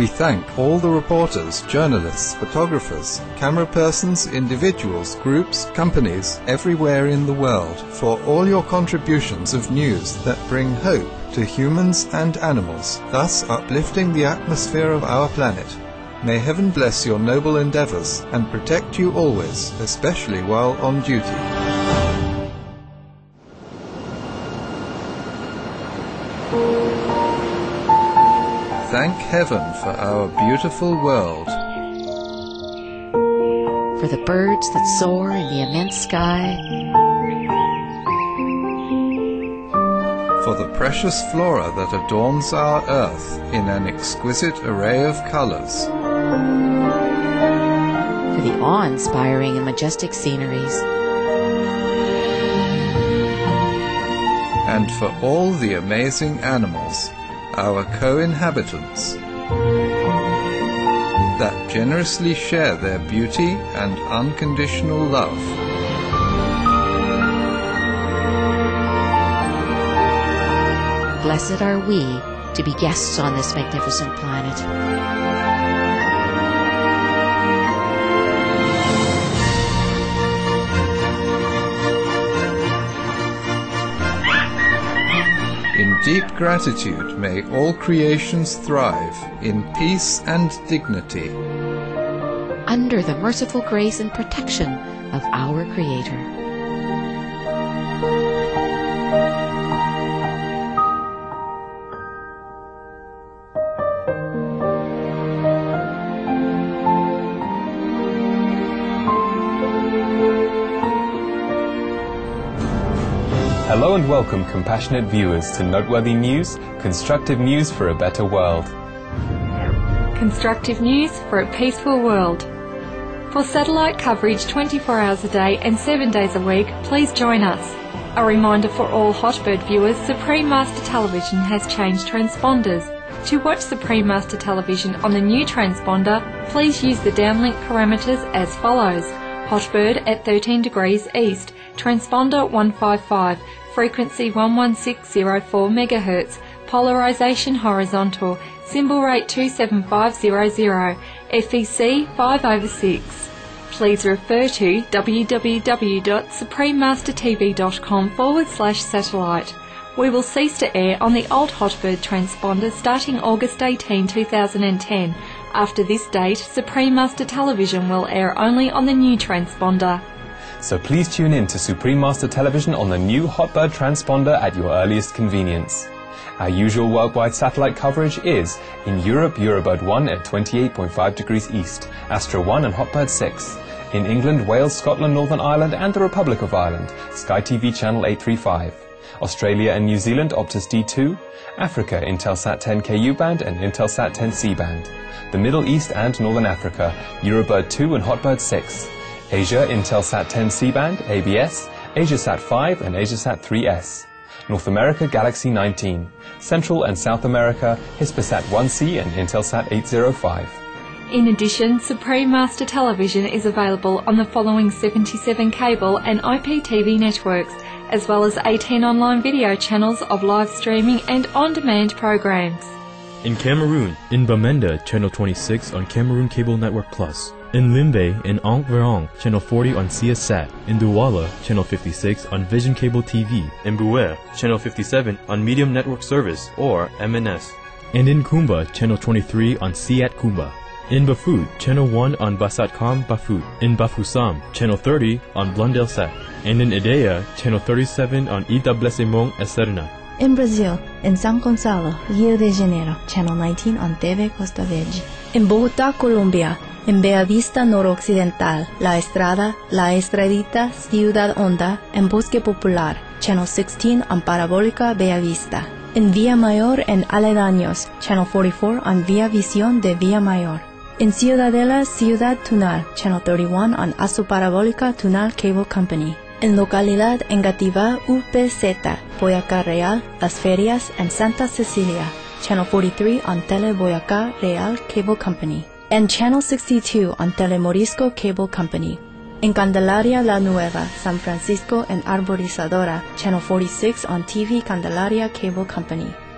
We thank all the reporters, journalists, photographers, camera persons, individuals, groups, companies, everywhere in the world, for all your contributions of news that bring hope to humans and animals, thus uplifting the atmosphere of our planet. May heaven bless your noble endeavors and protect you always, especially while on duty. Thank heaven for our beautiful world. For the birds that soar in the immense sky. For the precious flora that adorns our earth in an exquisite array of colors. For the awe-inspiring and majestic sceneries. And for all the amazing animals, our co-inhabitants, that generously share their beauty and unconditional love. Blessed are we to be guests on this magnificent planet. In deep gratitude may all creations thrive in peace and dignity. Under the merciful grace and protection of our Creator. Hello and welcome, compassionate viewers, to Noteworthy News, constructive news for a better world. Constructive news for a peaceful world. For satellite coverage 24 hours a day and 7 days a week, please join us. A reminder for all Hotbird viewers, Supreme Master Television has changed transponders. To watch Supreme Master Television on the new transponder, please use the downlink parameters as follows. Hotbird at 13 degrees east, transponder 155, frequency 11604 MHz, polarization horizontal, symbol rate 27500, FEC 5/6. Please refer to www.suprememastertv.com/satellite. We will cease to air on the old Hotbird transponder starting August 18, 2010. After this date, Supreme Master Television will air only on the new transponder. So please tune in to Supreme Master Television on the new Hotbird transponder at your earliest convenience. Our usual worldwide satellite coverage is in Europe, Eurobird 1 at 28.5 degrees east, Astra 1 and Hotbird 6. In England, Wales, Scotland, Northern Ireland and the Republic of Ireland, Sky TV channel 835. Australia and New Zealand, Optus D2. Africa, Intelsat 10 KU band and Intelsat 10 C band. The Middle East and Northern Africa, Eurobird 2 and Hotbird 6. Asia, Intelsat 10 C-band, ABS, Asiasat 5 and Asiasat 3S. North America, Galaxy 19. Central and South America, Hispasat 1C and Intelsat 805. In addition, Supreme Master Television is available on the following 77 cable and IPTV networks, as well as 18 online video channels of live streaming and on-demand programs. In Cameroon, in Bamenda, Channel 26 on Cameroon Cable Network Plus. In Limbe and Enverong, Channel 40 on CSat. In Douala, Channel 56 on Vision Cable TV. In Bouer, Channel 57 on Medium Network Service, or MNS. And in Kumba, Channel 23 on Siat Kumba. In Bafut, Channel 1 on Basatcom Bafut. In Bafoussam, Channel 30 on Blondelsat. And in Ideia, Channel 37 on Itablissement Esterna. In Brazil, in São Gonçalo, Rio de Janeiro, Channel 19 on TV Costa Verde. In Bogotá, Colombia, en Bella Vista Noroccidental, La Estrada, La Estradita, Ciudad Honda, en Bosque Popular, Channel 16 on Parabólica Bella Vista. In Villa Mayor and Aledaños, Channel 44 on Via Visión de Villa Mayor. In Ciudadela, Ciudad Tunal, Channel 31 on Aso Parabólica Tunal Cable Company. En localidad Engativá, UPZ, Boyacá Real, Las Ferias, and Santa Cecilia, Channel 43 on Tele Boyacá Real Cable Company. And Channel 62 on Telemorisco Cable Company. In Candelaria La Nueva, San Francisco and Arborizadora, Channel 46 on TV Candelaria Cable Company.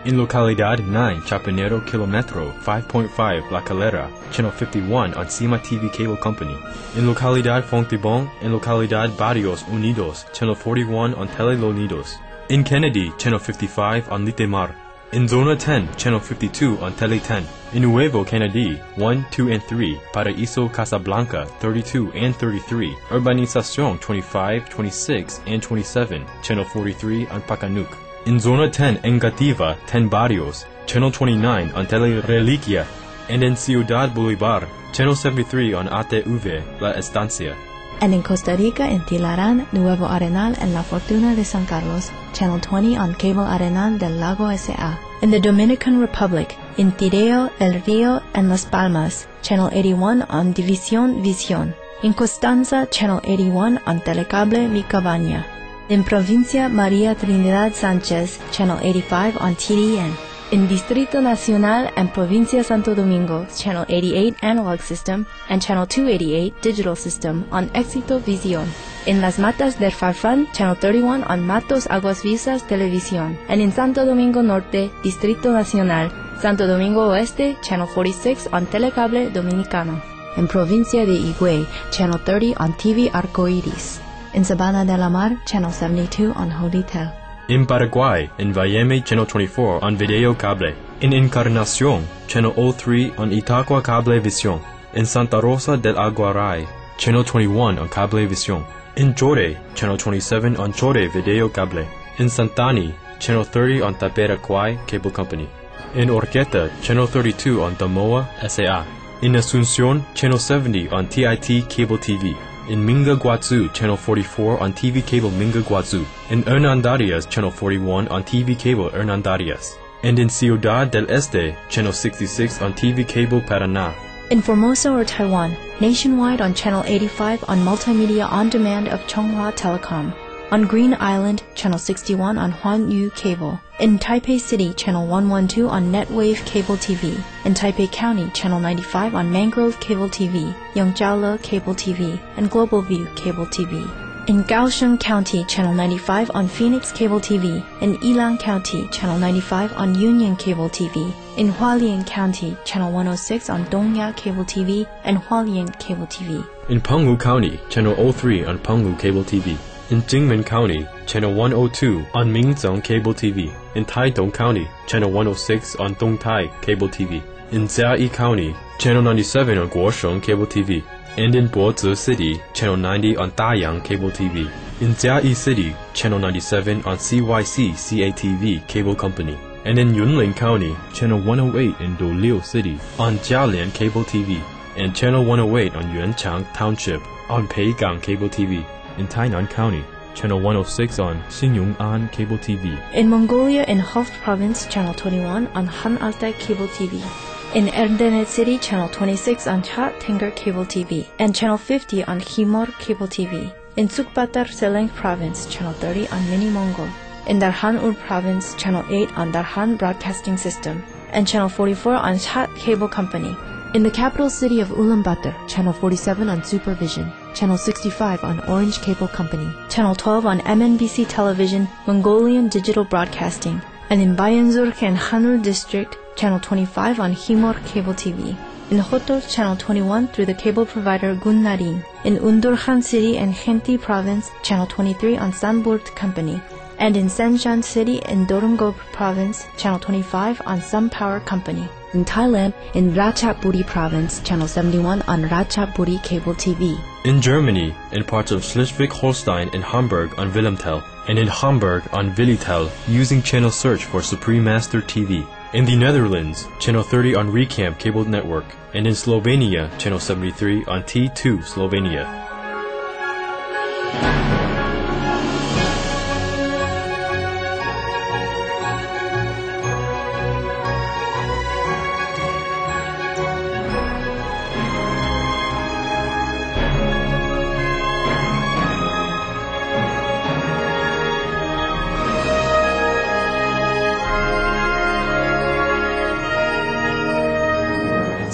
In Localidad 9, Chapinero Kilometro 5.5 La Calera, Channel 51 on Cima TV Cable Company. In Localidad Fontibón and Localidad Barrios Unidos, Channel 41 on Telelonidos. In Kennedy, Channel 55 on Litemar. In Zona 10, Channel 52 on Tele 10. In Nuevo Kennedy, 1, 2, and 3, Paraíso Casablanca 32 and 33, Urbanización 25, 26, and 27, Channel 43 on Pacanuc. In Zona 10, Engativa, 10 Barrios, Channel 29 on Tele Reliquia. And in Ciudad Bolívar, Channel 73 on ATV, La Estancia. And in Costa Rica, in Tilarán, Nuevo Arenal, and La Fortuna de San Carlos, Channel 20 on Cable Arenal del Lago S.A. In the Dominican Republic, in Tireo, El Rio, and Las Palmas, Channel 81 on División Visión. In Constanza, Channel 81 on Telecable Mi Cabaña. In Provincia María Trinidad Sánchez, Channel 85 on TDN. In Distrito Nacional and Provincia Santo Domingo, Channel 88 Analog System and Channel 288 Digital System on Éxito Visión. In Las Matas del Farfán, Channel 31 on Matos Aguas Vivas Televisión. And in Santo Domingo Norte, Distrito Nacional, Santo Domingo Oeste, Channel 46 on Telecable Dominicano. In Provincia de Higüey, Channel 30 on TV Arcoiris. In Sabana de la Mar, Channel 72 on Holitel. In Paraguay, in Valleme, Channel 24 on Video Cable. In Encarnación, Channel 03 on Itaqua Cable Visión. In Santa Rosa del Aguaray, Channel 21 on Cable Visión. In Chore, Channel 27 on Chore Video Cable. In Santani, Channel 30 on Taperacuay Cable Company. In Orqueta, Channel 32 on Damoa S.A. In Asunción, Channel 70 on TIT Cable TV. In Minga Guazú, Channel 44 on TV Cable Minga Guazú. In Hernandarias, Channel 41 on TV Cable Hernandarias. And in Ciudad del Este, Channel 66 on TV Cable Paraná. In Formosa or Taiwan, nationwide on Channel 85 on Multimedia On Demand of Chonghua Telecom. On Green Island, Channel 61 on Huanyu Cable. In Taipei City, Channel 112 on Netwave Cable TV. In Taipei County, Channel 95 on Mangrove Cable TV, Yongjiaole Cable TV, and Global View Cable TV. In Kaohsiung County, Channel 95 on Phoenix Cable TV. In Yilan County, Channel 95 on Union Cable TV. In Hualien County, Channel 106 on Dongya Cable TV and Hualien Cable TV. In Penghu County, Channel 03 on Penghu Cable TV. In Jingmen County, Channel 102 on Minzhong Cable TV. In Taidong County, Channel 106 on Dongtai Cable TV. In Jiayi County, Channel 97 on Guosheng Cable TV. And in Bozi City, Channel 90 on Dayang Cable TV. In Jiayi City, Channel 97 on CYC CATV Cable Company. And in Yunlin County, Channel 108 in Doliu City on Jialian Cable TV. And Channel 108 on Yuanchang Township on Peigang Cable TV. In Tainan County, Channel 106 on Xinyungan Cable TV. In Mongolia, in Hof Province, Channel 21 on Han Altai Cable TV. In Erdenet City, Channel 26 on Chat Tenger Cable TV. And Channel 50 on Himor Cable TV. In Sukbatar Seleng Province, Channel 30 on Mini Mongol. In Darhan Ur Province, Channel 8 on Darhan Broadcasting System. And Channel 44 on Chat Cable Company. In the capital city of Ulaanbaatar, Channel 47 on Supervision, Channel 65 on Orange Cable Company, Channel 12 on MNBC Television, Mongolian Digital Broadcasting, and in Bayanzurk and Hanul District, Channel 25 on Himor Cable TV. In Hotor, Channel 21 through the cable provider Gunnarin. In Undurkhan City and Khenti Province, Channel 23 on Sanburt Company. And in Senshan City in Dorongop Province, Channel 25 on Sun Power Company. In Thailand, in Ratchaburi Province, Channel 71 on Ratchaburi Cable TV. In Germany, in parts of Schleswig-Holstein and Hamburg on Wilhelmtel, and in Hamburg on Willitel, using channel search for Supreme Master TV. In the Netherlands, Channel 30 on Recamp Cable Network, and in Slovenia, Channel 73 on T2 Slovenia.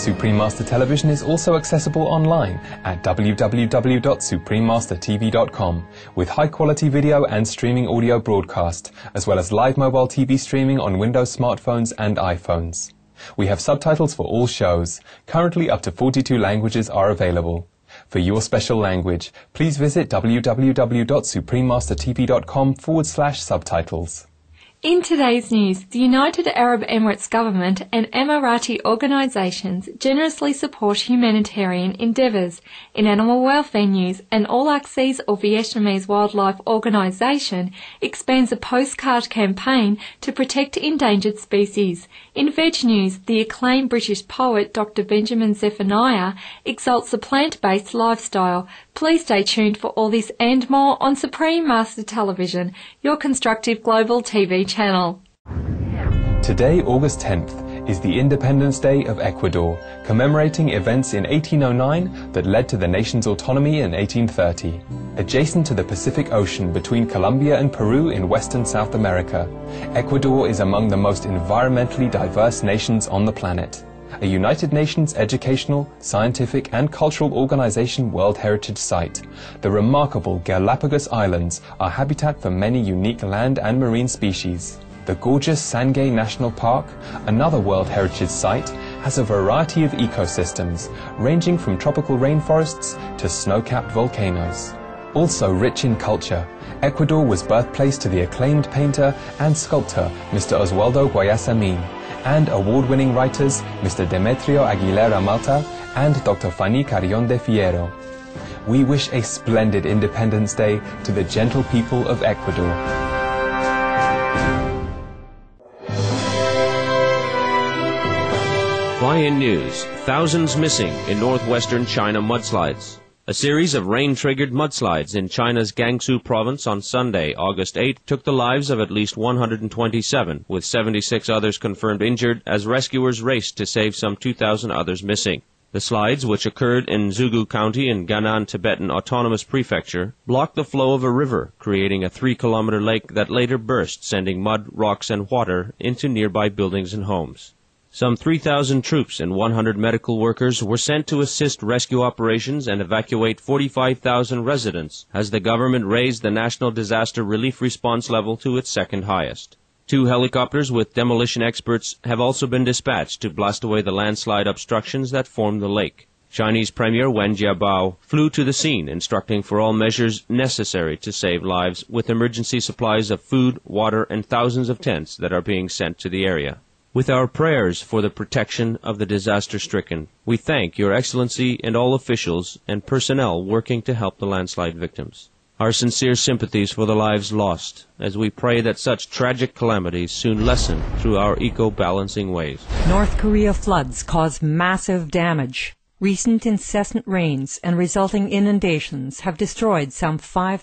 Supreme Master Television is also accessible online at www.suprememastertv.com with high-quality video and streaming audio broadcast, as well as live mobile TV streaming on Windows smartphones and iPhones. We have subtitles for all shows. Currently up to 42 languages are available. For your special language, please visit www.suprememastertv.com/subtitles. In today's news, the United Arab Emirates government and Emirati organisations generously support humanitarian endeavours. In animal welfare news, an All-Access or Vietnamese wildlife organisation expands a postcard campaign to protect endangered species. In veg news, the acclaimed British poet Dr. Benjamin Zephaniah exalts the plant-based lifestyle. Please stay tuned for all this and more on Supreme Master Television, your constructive global TV channel. Today, August 10th, is the Independence Day of Ecuador, commemorating events in 1809 that led to the nation's autonomy in 1830. Adjacent to the Pacific Ocean between Colombia and Peru in western South America, Ecuador is among the most environmentally diverse nations on the planet. A United Nations educational, scientific and cultural organization World Heritage Site, the remarkable Galapagos Islands are habitat for many unique land and marine species. The gorgeous Sangay National Park, another World Heritage Site, has a variety of ecosystems, ranging from tropical rainforests to snow-capped volcanoes. Also rich in culture, Ecuador was birthplace to the acclaimed painter and sculptor Mr. Oswaldo Guayasamín, and award-winning writers Mr. Demetrio Aguilera Malta and Dr. Fanny Carrión de Fierro. We wish a splendid Independence Day to the gentle people of Ecuador. Fly-in news. Thousands missing in northwestern China mudslides. A series of rain-triggered mudslides in China's Gansu province on Sunday, August 8, took the lives of at least 127, with 76 others confirmed injured as rescuers raced to save some 2,000 others missing. The slides, which occurred in Zhugu County in Gannan Tibetan Autonomous Prefecture, blocked the flow of a river, creating a 3-kilometer lake that later burst, sending mud, rocks, and water into nearby buildings and homes. Some 3,000 troops and 100 medical workers were sent to assist rescue operations and evacuate 45,000 residents as the government raised the national disaster relief response level to its second highest. 2 helicopters with demolition experts have also been dispatched to blast away the landslide obstructions that form the lake. Chinese Premier Wen Jiabao flew to the scene, instructing for all measures necessary to save lives, with emergency supplies of food, water, and thousands of tents that are being sent to the area. With our prayers for the protection of the disaster-stricken, we thank Your Excellency and all officials and personnel working to help the landslide victims. Our sincere sympathies for the lives lost, as we pray that such tragic calamities soon lessen through our eco-balancing ways. North Korea floods cause massive damage. Recent incessant rains and resulting inundations have destroyed some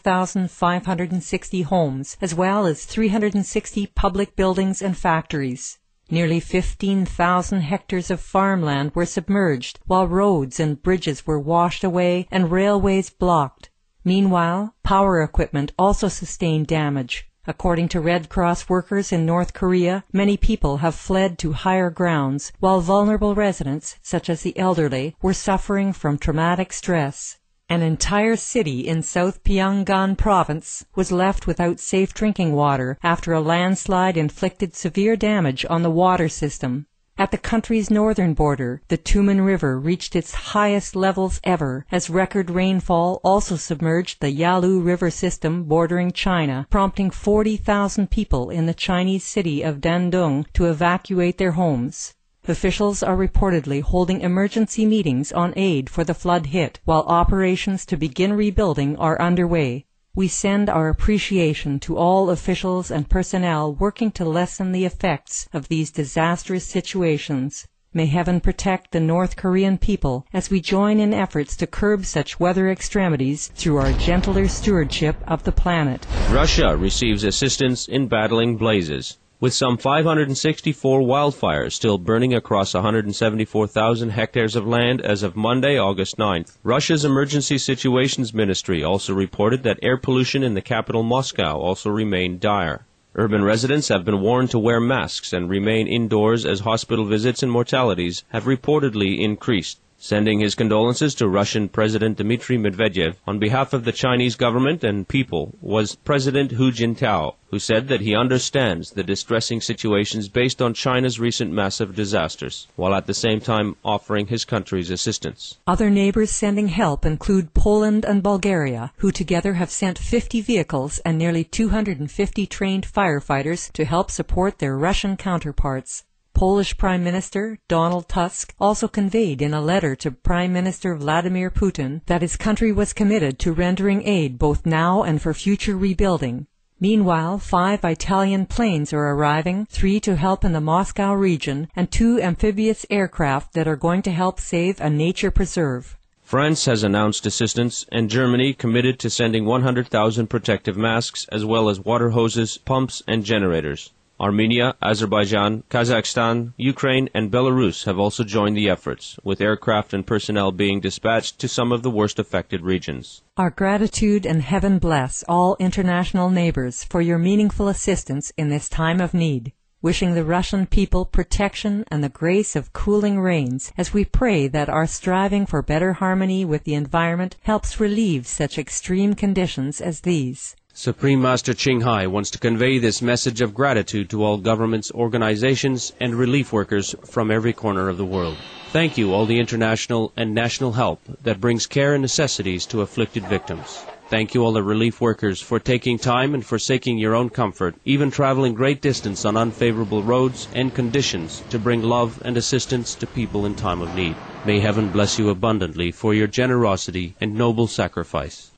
5,560 homes, as well as 360 public buildings and factories. Nearly 15,000 hectares of farmland were submerged, while roads and bridges were washed away and railways blocked. Meanwhile, power equipment also sustained damage. According to Red Cross workers in North Korea, many people have fled to higher grounds, while vulnerable residents, such as the elderly, were suffering from traumatic stress. An entire city in South Pyongan province was left without safe drinking water after a landslide inflicted severe damage on the water system. At the country's northern border, the Tumen River reached its highest levels ever, as record rainfall also submerged the Yalu River system bordering China, prompting 40,000 people in the Chinese city of Dandong to evacuate their homes. Officials are reportedly holding emergency meetings on aid for the flood hit, while operations to begin rebuilding are underway. We send our appreciation to all officials and personnel working to lessen the effects of these disastrous situations. May heaven protect the North Korean people as we join in efforts to curb such weather extremities through our gentler stewardship of the planet. Russia receives assistance in battling blazes. With some 564 wildfires still burning across 174,000 hectares of land as of Monday, August 9th, Russia's Emergency Situations Ministry also reported that air pollution in the capital Moscow also remained dire. Urban residents have been warned to wear masks and remain indoors as hospital visits and mortalities have reportedly increased. Sending his condolences to Russian President Dmitry Medvedev on behalf of the Chinese government and people was President Hu Jintao, who said that he understands the distressing situations based on China's recent massive disasters, while at the same time offering his country's assistance. Other neighbors sending help include Poland and Bulgaria, who together have sent 50 vehicles and nearly 250 trained firefighters to help support their Russian counterparts. Polish Prime Minister Donald Tusk also conveyed in a letter to Prime Minister Vladimir Putin that his country was committed to rendering aid both now and for future rebuilding. Meanwhile, 5 Italian planes are arriving, 3 to help in the Moscow region, and 2 amphibious aircraft that are going to help save a nature preserve. France has announced assistance, and Germany committed to sending 100,000 protective masks as well as water hoses, pumps, and generators. Armenia, Azerbaijan, Kazakhstan, Ukraine, and Belarus have also joined the efforts, with aircraft and personnel being dispatched to some of the worst affected regions. Our gratitude and heaven bless all international neighbors for your meaningful assistance in this time of need. Wishing the Russian people protection and the grace of cooling rains as we pray that our striving for better harmony with the environment helps relieve such extreme conditions as these. Supreme Master Ching Hai wants to convey this message of gratitude to all governments, organizations, and relief workers from every corner of the world. Thank you all the international and national help that brings care and necessities to afflicted victims. Thank you all the relief workers for taking time and forsaking your own comfort, even traveling great distance on unfavorable roads and conditions to bring love and assistance to people in time of need. May heaven bless you abundantly for your generosity and noble sacrifice.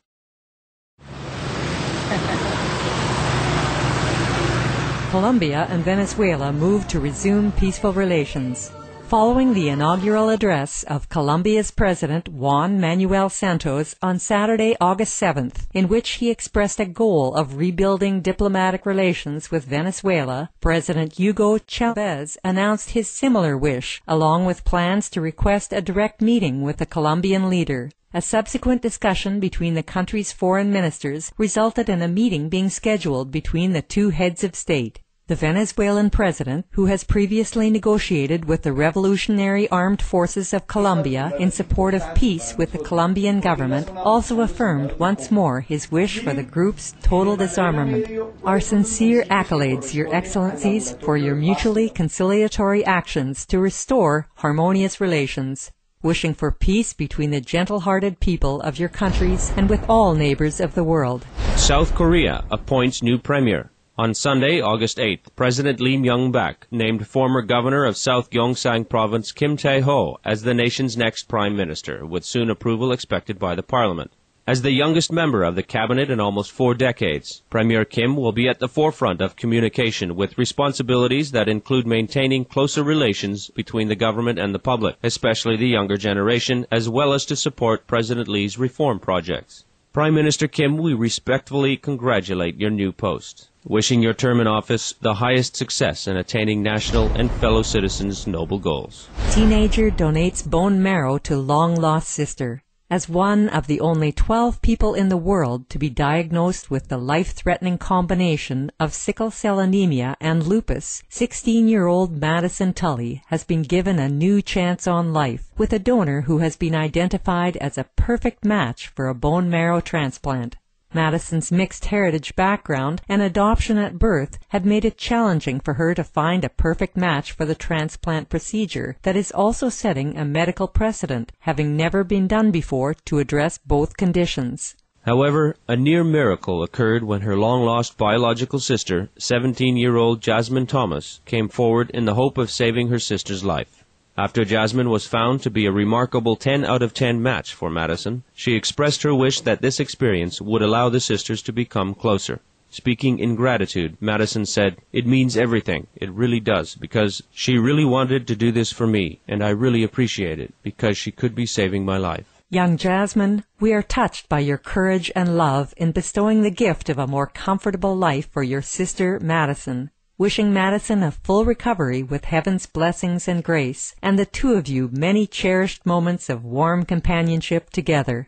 Colombia and Venezuela moved to resume peaceful relations. Following the inaugural address of Colombia's President Juan Manuel Santos on Saturday, August 7th, in which he expressed a goal of rebuilding diplomatic relations with Venezuela, President Hugo Chavez announced his similar wish, along with plans to request a direct meeting with the Colombian leader. A subsequent discussion between the country's foreign ministers resulted in a meeting being scheduled between the two heads of state. The Venezuelan president, who has previously negotiated with the Revolutionary Armed Forces of Colombia in support of peace with the Colombian government, also affirmed once more his wish for the group's total disarmament. Our sincere accolades, Your Excellencies, for your mutually conciliatory actions to restore harmonious relations. Wishing for peace between the gentle-hearted people of your countries and with all neighbors of the world. South Korea appoints new premier. On Sunday, August 8th, President Lee Myung-bak named former governor of South Gyeongsang Province Kim Tae-ho as the nation's next prime minister, with soon approval expected by the parliament. As the youngest member of the cabinet in almost 4 decades, Premier Kim will be at the forefront of communication with responsibilities that include maintaining closer relations between the government and the public, especially the younger generation, as well as to support President Lee's reform projects. Prime Minister Kim, we respectfully congratulate your new post, wishing your term in office the highest success in attaining national and fellow citizens' noble goals. Teenager donates bone marrow to long-lost sister. As one of the only 12 people in the world to be diagnosed with the life-threatening combination of sickle cell anemia and lupus, 16-year-old Madison Tully has been given a new chance on life with a donor who has been identified as a perfect match for a bone marrow transplant. Madison's mixed heritage background and adoption at birth had made it challenging for her to find a perfect match for the transplant procedure that is also setting a medical precedent, having never been done before to address both conditions. However, a near miracle occurred when her long-lost biological sister, 17-year-old Jasmine Thomas, came forward in the hope of saving her sister's life. After Jasmine was found to be a remarkable 10 out of 10 match for Madison, she expressed her wish that this experience would allow the sisters to become closer. Speaking in gratitude, Madison said, "It means everything. It really does, because she really wanted to do this for me, and I really appreciate it, because she could be saving my life." Young Jasmine, we are touched by your courage and love in bestowing the gift of a more comfortable life for your sister Madison. Wishing Madison a full recovery with heaven's blessings and grace, and the two of you many cherished moments of warm companionship together.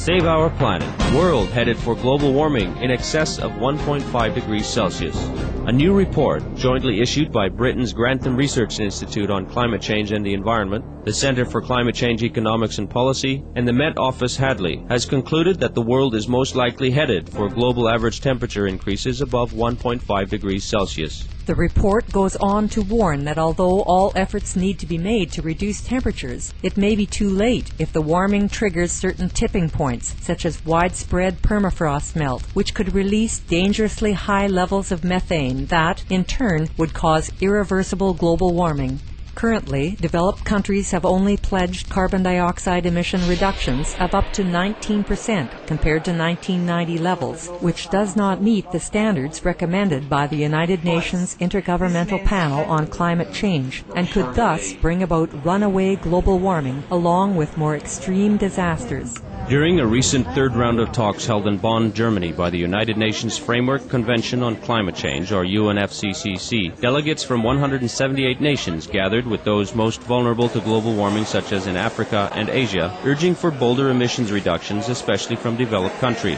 Save our planet. World headed for global warming in excess of 1.5 degrees Celsius. A new report, jointly issued by Britain's Grantham Research Institute on Climate Change and the Environment, the Centre for Climate Change Economics and Policy, and the Met Office Hadley, has concluded that the world is most likely headed for global average temperature increases above 1.5 degrees Celsius. The report goes on to warn that although all efforts need to be made to reduce temperatures, it may be too late if the warming triggers certain tipping points, such as widespread permafrost melt, which could release dangerously high levels of methane that, in turn, would cause irreversible global warming. Currently, developed countries have only pledged carbon dioxide emission reductions of up to 19% compared to 1990 levels, which does not meet the standards recommended by the United Nations Intergovernmental Panel on Climate Change, and could thus bring about runaway global warming along with more extreme disasters. During a recent third round of talks held in Bonn, Germany by the United Nations Framework Convention on Climate Change, or UNFCCC, delegates from 178 nations gathered with those most vulnerable to global warming, such as in Africa and Asia, urging for bolder emissions reductions, especially from developed countries.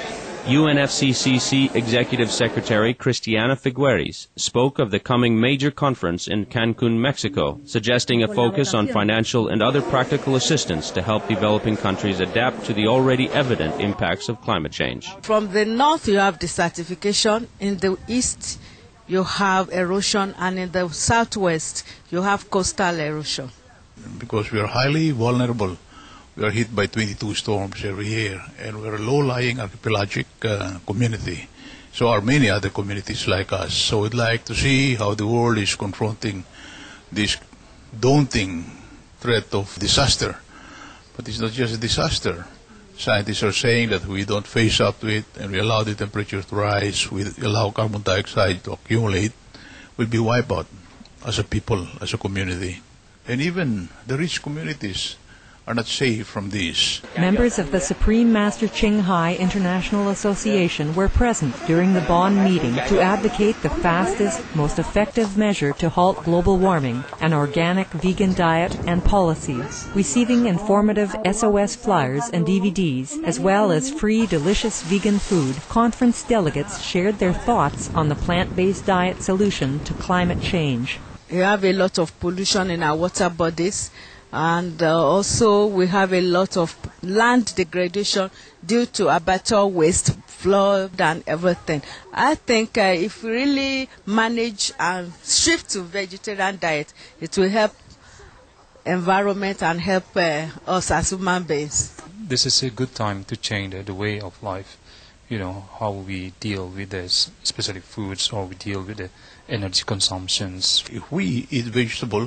UNFCCC Executive Secretary Christiana Figueres spoke of the coming major conference in Cancun, Mexico, suggesting a focus on financial and other practical assistance to help developing countries adapt to the already evident impacts of climate change. From the north you have desertification, in the east you have erosion, and in the southwest you have coastal erosion. Because we are highly vulnerable. We are hit by 22 storms every year, and we're a low-lying archipelagic community. So are many other communities like us. So we'd like to see how the world is confronting this daunting threat of disaster. But it's not just a disaster. Scientists are saying that we don't face up to it and we allow the temperature to rise, we allow carbon dioxide to accumulate, we'll be wiped out as a people, as a community. And even the rich communities are not safe from this. Members of the Supreme Master Ching Hai International Association were present during the Bonn meeting to advocate the fastest, most effective measure to halt global warming, an organic vegan diet and policy. Receiving informative SOS flyers and DVDs, as well as free delicious vegan food, conference delegates shared their thoughts on the plant-based diet solution to climate change. We have a lot of pollution in our water bodies, and also we have a lot of land degradation due to abattoir waste, flood and everything. I think if we really manage and shift to vegetarian diet, it will help environment and help us as human beings. This is a good time to change the way of life, how we deal with this, especially foods, or we deal with the energy consumptions. If we eat vegetable,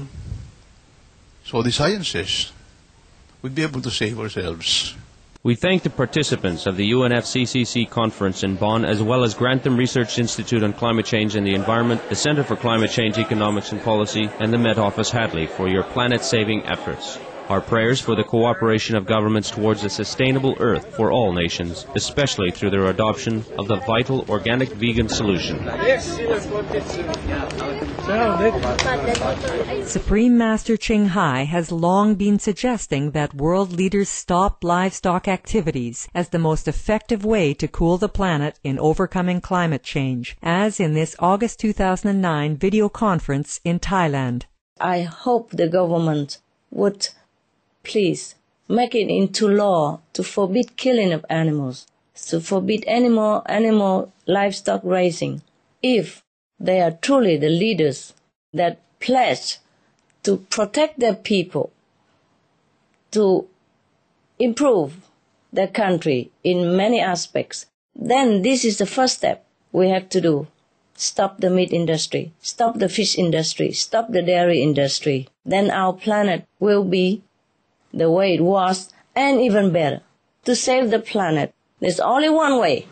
so the science says, we'll be able to save ourselves. We thank the participants of the UNFCCC conference in Bonn, as well as Grantham Research Institute on Climate Change and the Environment, the Centre for Climate Change Economics and Policy, and the Met Office Hadley for your planet-saving efforts. Our prayers for the cooperation of governments towards a sustainable Earth for all nations, especially through their adoption of the vital organic vegan solution. Supreme Master Ching Hai has long been suggesting that world leaders stop livestock activities as the most effective way to cool the planet in overcoming climate change, as in this August 2009 video conference in Thailand. I hope the government would please make it into law to forbid killing of animals, to forbid animal livestock raising, if they are truly the leaders that pledge to protect their people, to improve their country in many aspects. Then this is the first step we have to do. Stop the meat industry, stop the fish industry, stop the dairy industry. Then our planet will be the way it was, and even better. To save the planet, there's only one way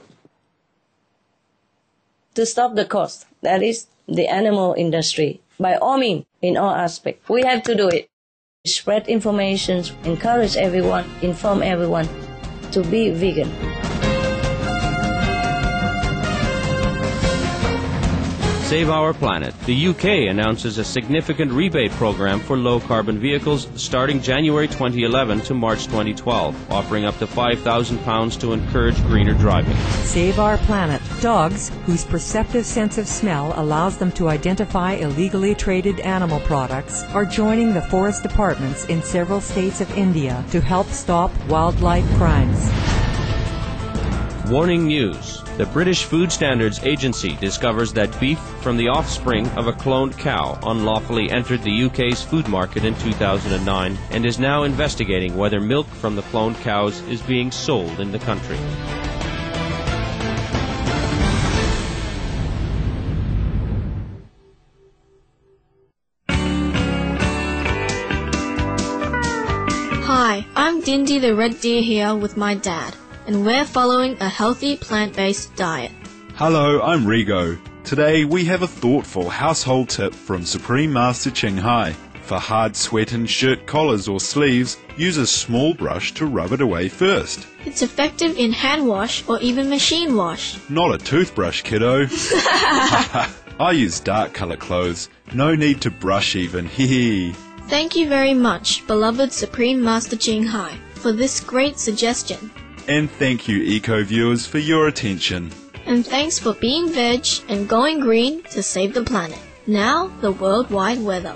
to stop the cost. That is the animal industry. By all means, in all aspects, we have to do it. Spread information, encourage everyone, inform everyone to be vegan. Save Our Planet. The UK announces a significant rebate program for low-carbon vehicles starting January 2011 to March 2012, offering up to £5,000 to encourage greener driving. Save Our Planet. Dogs, whose perceptive sense of smell allows them to identify illegally traded animal products, are joining the forest departments in several states of India to help stop wildlife crimes. Warning news. The British Food Standards Agency discovers that beef from the offspring of a cloned cow unlawfully entered the UK's food market in 2009 and is now investigating whether milk from the cloned cows is being sold in the country. Hi, I'm Dindy the Red Deer here with my dad, and we're following a healthy plant-based diet. Hello, I'm Rigo. Today we have a thoughtful household tip from Supreme Master Ching Hai. For hard sweat-in shirt collars or sleeves, use a small brush to rub it away first. It's effective in hand wash or even machine wash. Not a toothbrush, kiddo. I use dark colour clothes. No need to brush even. Hee. Thank you very much, beloved Supreme Master Ching Hai, for this great suggestion. And thank you, eco-viewers, for your attention. And thanks for being veg and going green to save the planet. Now, the worldwide weather.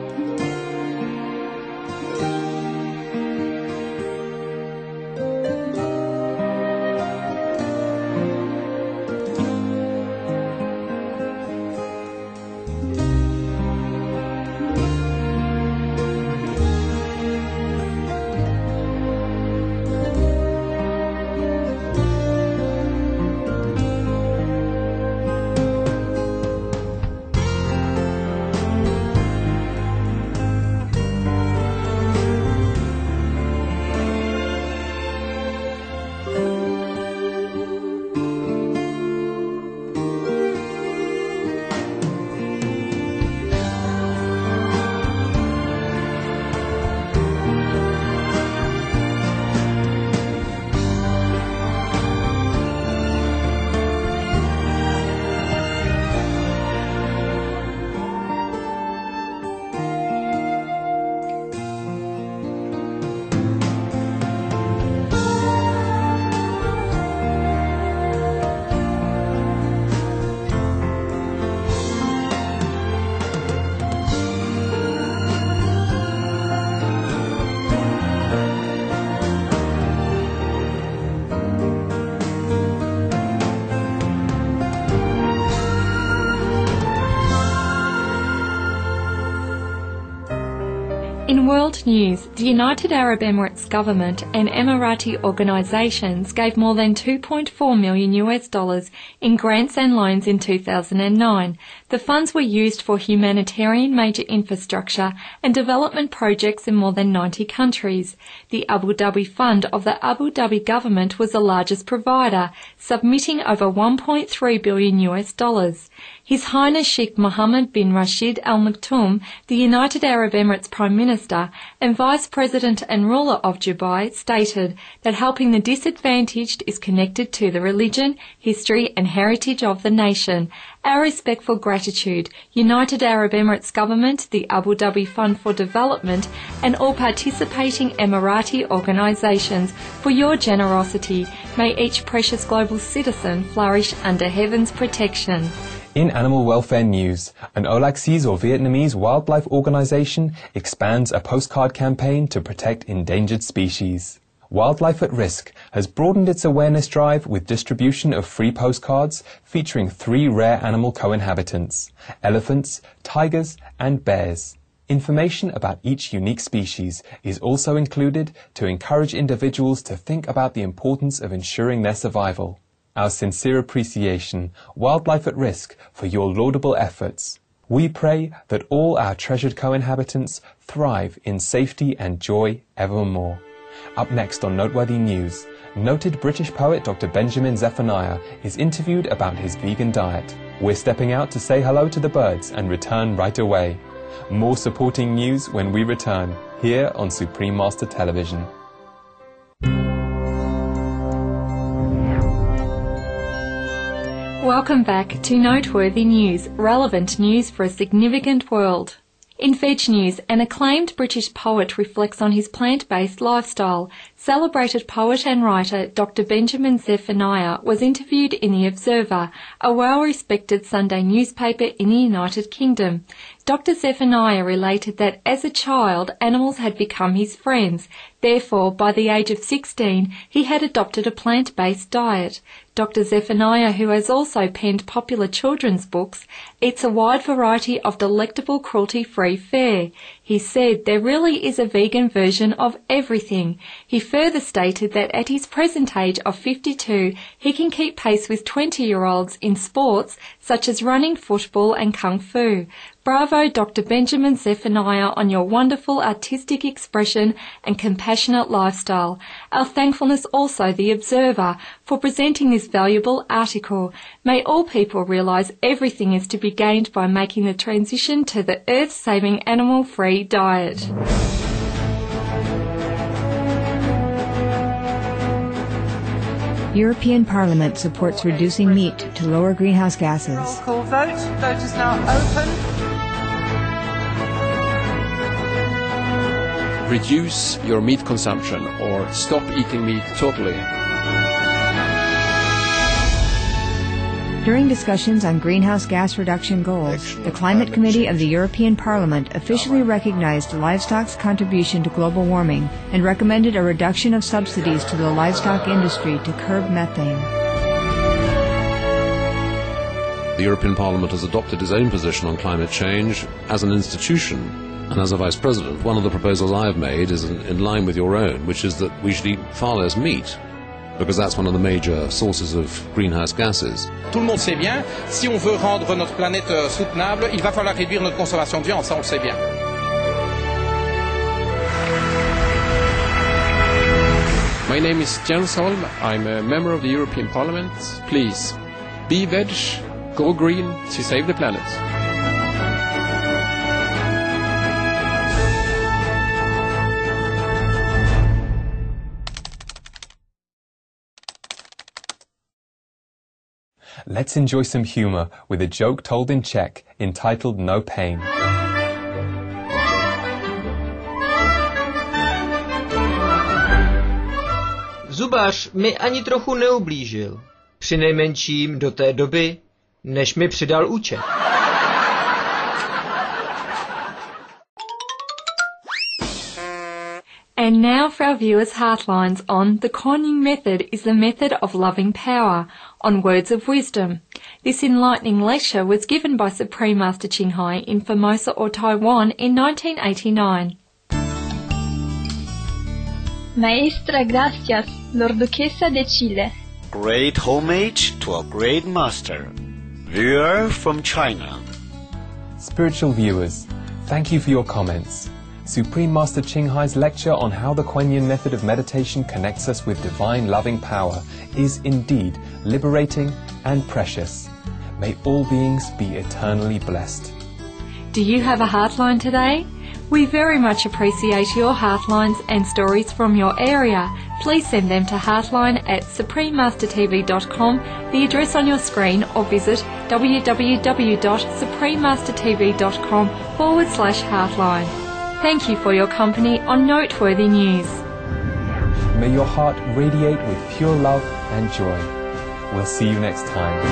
In world news, the United Arab Emirates government and Emirati organisations gave more than $2.4 million in grants and loans in 2009. The funds were used for humanitarian major infrastructure and development projects in more than 90 countries. The Abu Dhabi Fund of the Abu Dhabi government was the largest provider, submitting over $1.3 billion. His Highness Sheikh Mohammed bin Rashid Al Maktoum, the United Arab Emirates Prime Minister and Vice President and ruler of Dubai, stated that helping the disadvantaged is connected to the religion, history and heritage of the nation. Our respectful gratitude, United Arab Emirates Government, the Abu Dhabi Fund for Development and all participating Emirati organisations for your generosity. May each precious global citizen flourish under heaven's protection. In animal welfare news, an Olaxese or Vietnamese wildlife organization expands a postcard campaign to protect endangered species. Wildlife at Risk has broadened its awareness drive with distribution of free postcards featuring 3 rare animal co-inhabitants: elephants, tigers, and bears. Information about each unique species is also included to encourage individuals to think about the importance of ensuring their survival. Our sincere appreciation, Wildlife at Risk, for your laudable efforts. We pray that all our treasured co-inhabitants thrive in safety and joy evermore. Up next on Noteworthy News, noted British poet Dr. Benjamin Zephaniah is interviewed about his vegan diet. We're stepping out to say hello to the birds and return right away. More supporting news when we return, here on Supreme Master Television. Welcome back to Noteworthy News, relevant news for a significant world. In Veg News, an acclaimed British poet reflects on his plant-based lifestyle. Celebrated poet and writer Dr. Benjamin Zephaniah was interviewed in The Observer, a well-respected Sunday newspaper in the United Kingdom. Dr. Zephaniah related that as a child, animals had become his friends. Therefore, by the age of 16, he had adopted a plant-based diet. Dr. Zephaniah, who has also penned popular children's books, eats a wide variety of delectable cruelty-free fare. He said there really is a vegan version of everything. He further stated that at his present age of 52, he can keep pace with 20-year-olds in sports such as running, football and kung fu. Bravo, Dr. Benjamin Zephaniah, on your wonderful artistic expression and compassionate lifestyle. Our thankfulness also The Observer for presenting this valuable article. May all people realise everything is to be gained by making the transition to the earth-saving animal-free diet. European Parliament supports reducing meat to lower greenhouse gases. Roll call vote. Vote is now open. Reduce your meat consumption or stop eating meat totally. During discussions on greenhouse gas reduction goals, the Climate Committee of the European Parliament officially recognized livestock's contribution to global warming and recommended a reduction of subsidies to the livestock industry to curb methane. The European Parliament has adopted its own position on climate change as an institution. And as a Vice President, one of the proposals I have made is in line with your own, which is that we should eat far less meat, because that's one of the major sources of greenhouse gases. Tout le monde sait bien, si on veut rendre notre planète soutenable, il va falloir réduire notre consommation de viande, ça on le sait bien. My name is Jens Holm. I'm a member of the European Parliament. Please, be veg, go green to save the planet. Let's enjoy some humour with a joke told in Czech entitled No Pain. Zubař mi ani trochu neublížil. Přinejmenším do té doby, než mi přidal účet. And now for our viewers' heartlines on The Kuan Yin Method is the method of loving power, on words of wisdom. This enlightening lecture was given by Supreme Master Ching Hai in Formosa or Taiwan in 1989. Maestra gracias, Lord Duquesa de Chile. Great homage to a great master. Viewer from China. Spiritual viewers, thank you for your comments. Supreme Master Ching Hai's lecture on how the Kuan Yin method of meditation connects us with divine loving power is indeed liberating and precious. May all beings be eternally blessed. Do you have a heartline today? We very much appreciate your heartlines and stories from your area. Please send them to heartline@suprememastertv.com, the address on your screen, or visit www.suprememastertv.com/heartline. Thank you for your company on Noteworthy News. May your heart radiate with pure love and joy. We'll see you next time.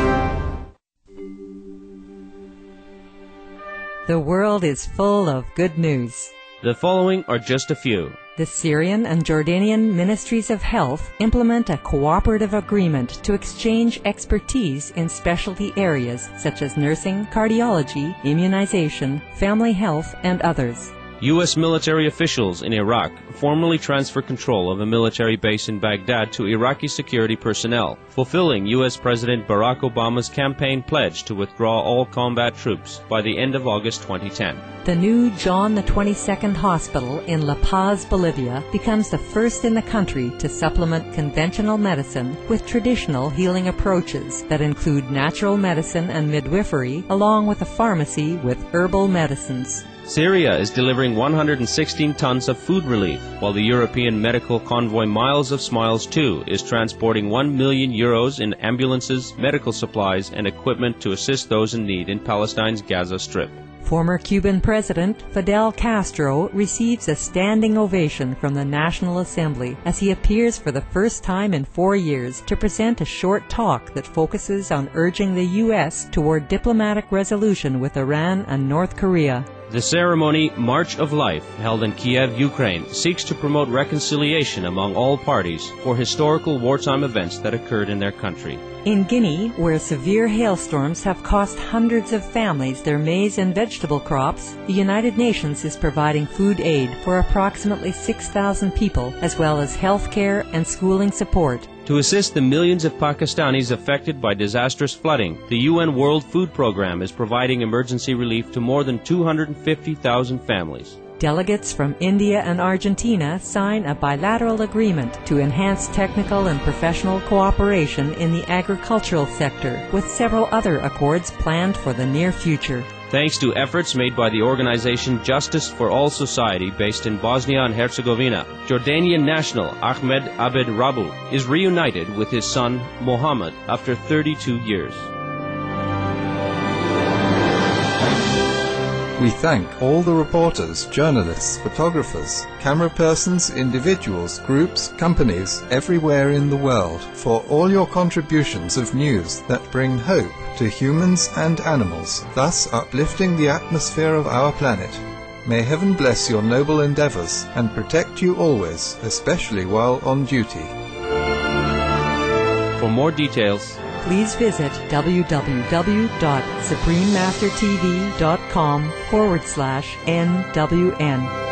The world is full of good news. The following are just a few. The Syrian and Jordanian Ministries of Health implement a cooperative agreement to exchange expertise in specialty areas such as nursing, cardiology, immunization, family health, and others. U.S. military officials in Iraq formally transfer control of a military base in Baghdad to Iraqi security personnel, fulfilling U.S. President Barack Obama's campaign pledge to withdraw all combat troops by the end of August 2010. The new John XXII Hospital in La Paz, Bolivia, becomes the first in the country to supplement conventional medicine with traditional healing approaches that include natural medicine and midwifery, along with a pharmacy with herbal medicines. Syria is delivering 116 tons of food relief, while the European medical convoy Miles of Smiles 2 is transporting 1 million euros in ambulances, medical supplies, and equipment to assist those in need in Palestine's Gaza Strip. Former Cuban President Fidel Castro receives a standing ovation from the National Assembly as he appears for the first time in 4 years to present a short talk that focuses on urging the U.S. toward diplomatic resolution with Iran and North Korea. The ceremony March of Life, held in Kiev, Ukraine, seeks to promote reconciliation among all parties for historical wartime events that occurred in their country. In Guinea, where severe hailstorms have cost hundreds of families their maize and vegetable crops, the United Nations is providing food aid for approximately 6,000 people, as well as health care and schooling support. To assist the millions of Pakistanis affected by disastrous flooding, the UN World Food Programme is providing emergency relief to more than 250,000 families. Delegates from India and Argentina sign a bilateral agreement to enhance technical and professional cooperation in the agricultural sector, with several other accords planned for the near future. Thanks to efforts made by the organization Justice for All Society based in Bosnia and Herzegovina, Jordanian national Ahmed Abed Rabu is reunited with his son Mohammed after 32 years. We thank all the reporters, journalists, photographers, camera persons, individuals, groups, companies everywhere in the world for all your contributions of news that bring hope to humans and animals, thus uplifting the atmosphere of our planet. May heaven bless your noble endeavors and protect you always, especially while on duty. For more details, please visit www.suprememastertv.com/NWN.